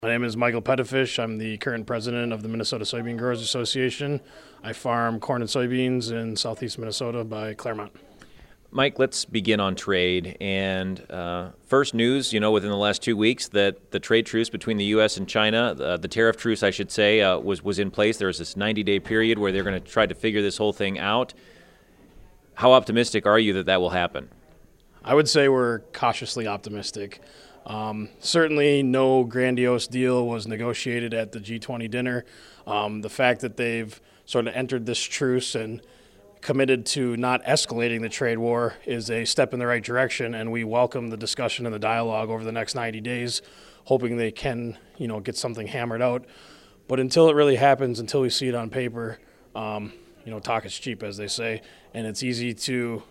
My name is Michael Pettifish. I'm the current president of the Minnesota Soybean Growers Association. I farm corn and soybeans in southeast Minnesota by Claremont. Mike, let's begin on trade. And first news, within the last 2 weeks that the trade truce between the U.S. and China, the tariff truce, I should say, was in place. There was this 90-day period where they're going to try to figure this whole thing out. How optimistic are you that that will happen? I would say we're cautiously optimistic. Certainly no grandiose deal was negotiated at the G20 dinner. The fact that they've sort of entered this truce and committed to not escalating the trade war is a step in the right direction, and we welcome the discussion and the dialogue over the next 90 days, hoping they can, get something hammered out. But until it really happens, until we see it on paper, talk is cheap, as they say, and it's easy to,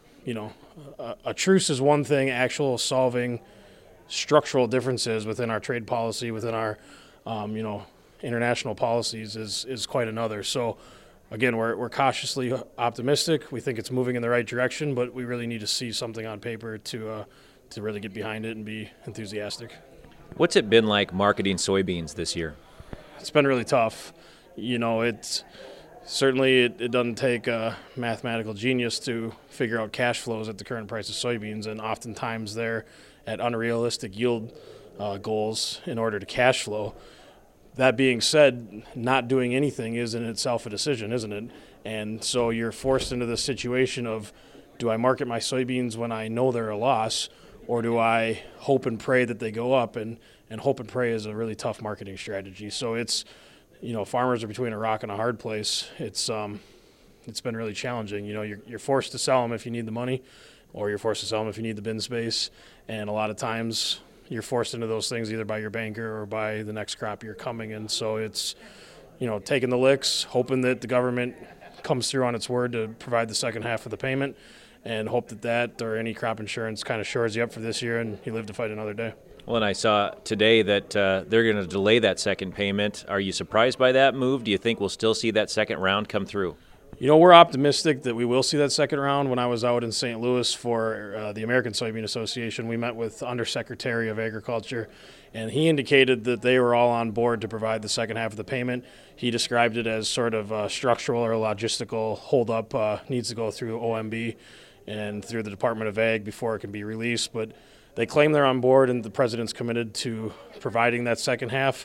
a truce is one thing, actual solving structural differences within our trade policy, within our, international policies is quite another. So, again, we're cautiously optimistic. We think it's moving in the right direction, but we really need to see something on paper to really get behind it and be enthusiastic. What's it been like marketing soybeans this year? It's been really tough. It's certainly it doesn't take a mathematical genius to figure out cash flows at the current price of soybeans, and oftentimes they're at unrealistic yield goals in order to cash flow. That being said, not doing anything is in itself a decision, isn't it? And so you're forced into this situation of, do I market my soybeans when I know they're a loss, or do I hope and pray that they go up? And hope and pray is a really tough marketing strategy. So it's, farmers are between a rock and a hard place. It's been really challenging. You're forced to sell them if you need the money, or you're forced to sell them if you need the bin space. And a lot of times you're forced into those things either by your banker or by the next crop you're coming in. So it's, taking the licks, hoping that the government comes through on its word to provide the second half of the payment, and hope that or any crop insurance kind of shores you up for this year and you live to fight another day. Well, and I saw today that they're going to delay that second payment. Are you surprised by that move? Do you think we'll still see that second round come through? We're optimistic that we will see that second round. When I was out in St. Louis for the American Soybean Association, we met with Undersecretary of Agriculture, and he indicated that they were all on board to provide the second half of the payment. He described it as sort of a structural or logistical holdup, needs to go through OMB and through the Department of Ag before it can be released. But they claim they're on board, and the president's committed to providing that second half.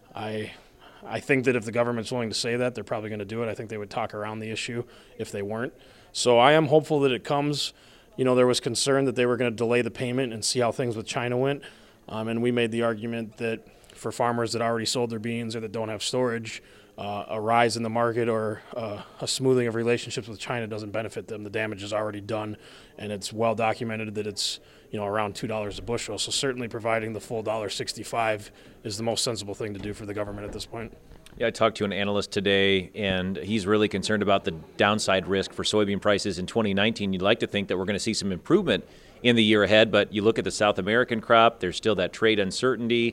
I think that if the government's willing to say that, they're probably going to do it. I think they would talk around the issue if they weren't. So I am hopeful that it comes. There was concern that they were going to delay the payment and see how things with China went. And we made the argument that for farmers that already sold their beans or that don't have storage, a rise in the market or a smoothing of relationships with China doesn't benefit them. The damage is already done, and it's well documented that it's around $2 a bushel. So certainly providing the full $1.65 is the most sensible thing to do for the government at this point. Yeah, I talked to an analyst today, and he's really concerned about the downside risk for soybean prices in 2019. You'd like to think that we're going to see some improvement in the year ahead, but you look at the South American crop, there's still that trade uncertainty.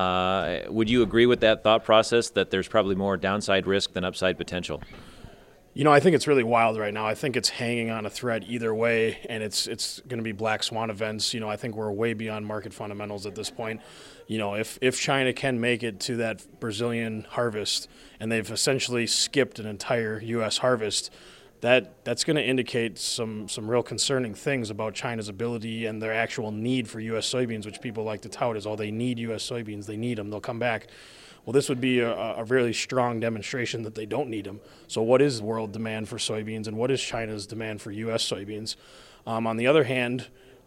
Would you agree with that thought process, that there's probably more downside risk than upside potential? I think it's really wild right now. I think it's hanging on a thread either way, and it's going to be black swan events. I think we're way beyond market fundamentals at this point. If China can make it to that Brazilian harvest, and they've essentially skipped an entire U.S. harvest, that's going to indicate some real concerning things about China's ability and their actual need for U.S. soybeans, which people like to tout as, they need U.S. soybeans, they need them, they'll come back. Well, this would be a really strong demonstration that they don't need them. So what is world demand for soybeans, and what is China's demand for U.S. soybeans? On the other hand,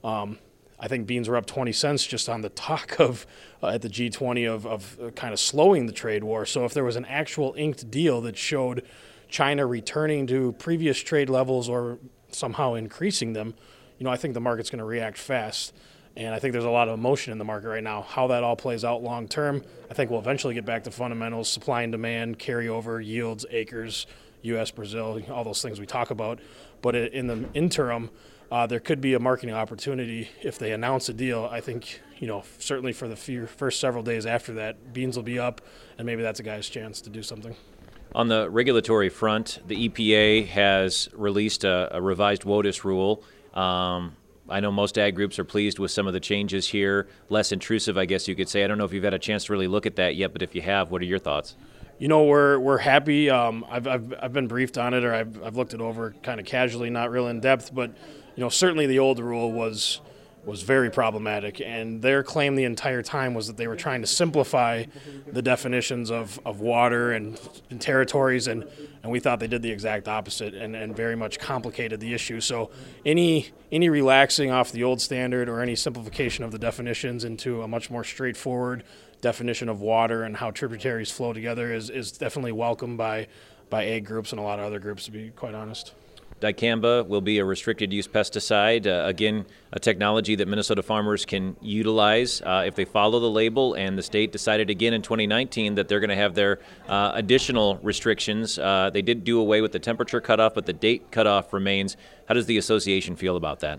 I think beans were up 20 cents just on the talk of at the G20 of kind of slowing the trade war. So if there was an actual inked deal that showed China returning to previous trade levels or somehow increasing them, I think the market's going to react fast. And I think there's a lot of emotion in the market right now. How that all plays out long term, I think we'll eventually get back to fundamentals, supply and demand, carryover, yields, acres, U.S., Brazil, all those things we talk about. But in the interim, there could be a marketing opportunity if they announce a deal. I think, certainly for the first several days after that, beans will be up, and maybe that's a guy's chance to do something. On the regulatory front, the EPA has released a revised WOTUS rule. I know most ag groups are pleased with some of the changes here, less intrusive, I guess you could say. I don't know if you've had a chance to really look at that yet, but if you have, what are your thoughts? We're happy. I've been briefed on it, or I've looked it over kind of casually, not real in depth. But certainly the old rule was very problematic, and their claim the entire time was that they were trying to simplify the definitions of water and territories, and we thought they did the exact opposite and very much complicated the issue. So any relaxing off the old standard or any simplification of the definitions into a much more straightforward definition of water and how tributaries flow together is definitely welcomed by ag groups and a lot of other groups, to be quite honest. Dicamba will be a restricted use pesticide. Again, a technology that Minnesota farmers can utilize if they follow the label, and the state decided again in 2019 that they're going to have their additional restrictions. They did do away with the temperature cutoff, but the date cutoff remains. How does the association feel about that?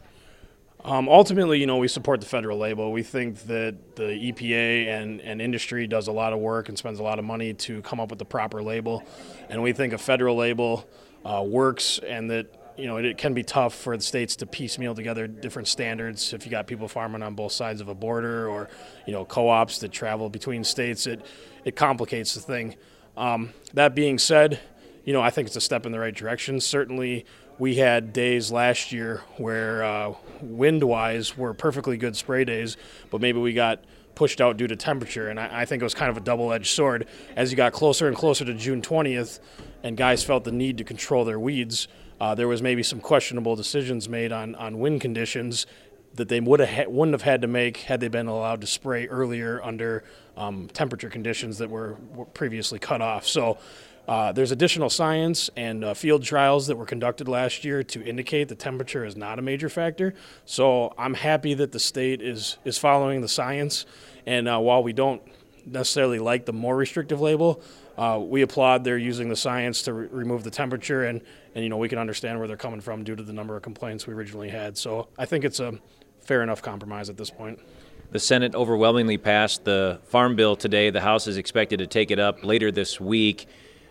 Ultimately, we support the federal label. We think that the EPA and industry does a lot of work and spends a lot of money to come up with the proper label. And we think a federal label works, and that it can be tough for the states to piecemeal together different standards. If you got people farming on both sides of a border, or co-ops that travel between states, it complicates the thing. That being said, I think it's a step in the right direction. Certainly, we had days last year where wind-wise were perfectly good spray days, but maybe we got pushed out due to temperature, and I think it was kind of a double-edged sword. As you got closer and closer to June 20th and guys felt the need to control their weeds, there was maybe some questionable decisions made on wind conditions that they wouldn't have had to make had they been allowed to spray earlier under temperature conditions that were previously cut off. So there's additional science and field trials that were conducted last year to indicate the temperature is not a major factor. So I'm happy that the state is following the science. And while we don't necessarily like the more restrictive label, we applaud their using the science to remove the temperature. And we can understand where they're coming from due to the number of complaints we originally had. So I think it's a fair enough compromise at this point. The Senate overwhelmingly passed the Farm Bill today. The House is expected to take it up later this week.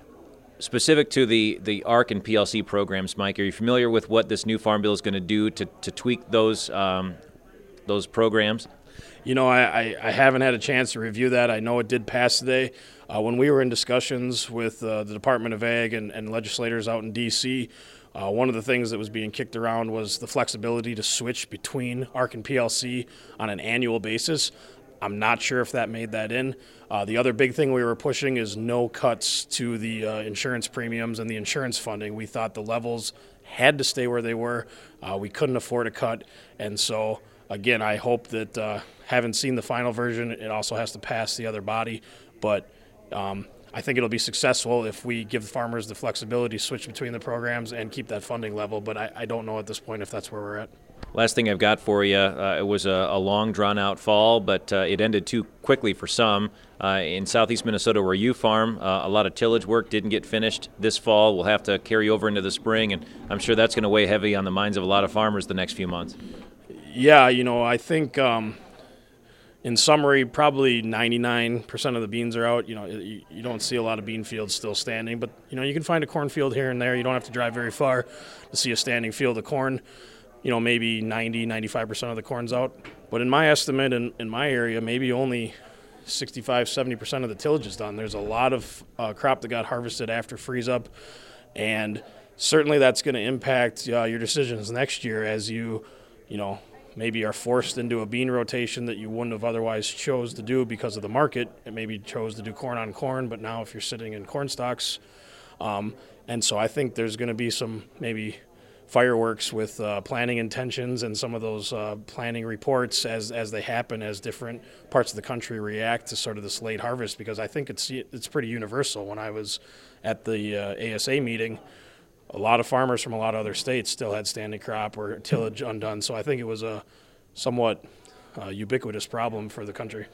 Specific to the ARC and PLC programs, Mike, are you familiar with what this new Farm Bill is going to do to tweak those programs? I haven't had a chance to review that. I know it did pass today. When we were in discussions with the Department of Ag and legislators out in D.C., one of the things that was being kicked around was the flexibility to switch between ARC and PLC on an annual basis. I'm not sure if that made that in. The other big thing we were pushing is no cuts to the insurance premiums and the insurance funding. We thought the levels had to stay where they were. We couldn't afford a cut. And so, again, I hope that, haven't seen the final version, it also has to pass the other body. But I think it'll be successful if we give farmers the flexibility to switch between the programs and keep that funding level. But I don't know at this point if that's where we're at. Last thing I've got for you, it was a long, drawn-out fall, but it ended too quickly for some. In southeast Minnesota, where you farm, a lot of tillage work didn't get finished this fall. We'll have to carry over into the spring, and I'm sure that's going to weigh heavy on the minds of a lot of farmers the next few months. Yeah, I think in summary, probably 99% of the beans are out. You don't see a lot of bean fields still standing, but, you can find a cornfield here and there. You don't have to drive very far to see a standing field of corn. Maybe 95% of the corn's out. But in my estimate, in my area, maybe only 65-70% of the tillage is done. There's a lot of crop that got harvested after freeze up, and certainly that's going to impact your decisions next year as you maybe are forced into a bean rotation that you wouldn't have otherwise chose to do because of the market. And maybe chose to do corn on corn, but now if you're sitting in corn stalks. And so I think there's going to be some maybe fireworks with planning intentions and some of those planning reports as they happen, as different parts of the country react to sort of this late harvest, because I think it's pretty universal. When I was at the ASA meeting, a lot of farmers from a lot of other states still had standing crop or tillage undone, so I think it was a somewhat ubiquitous problem for the country.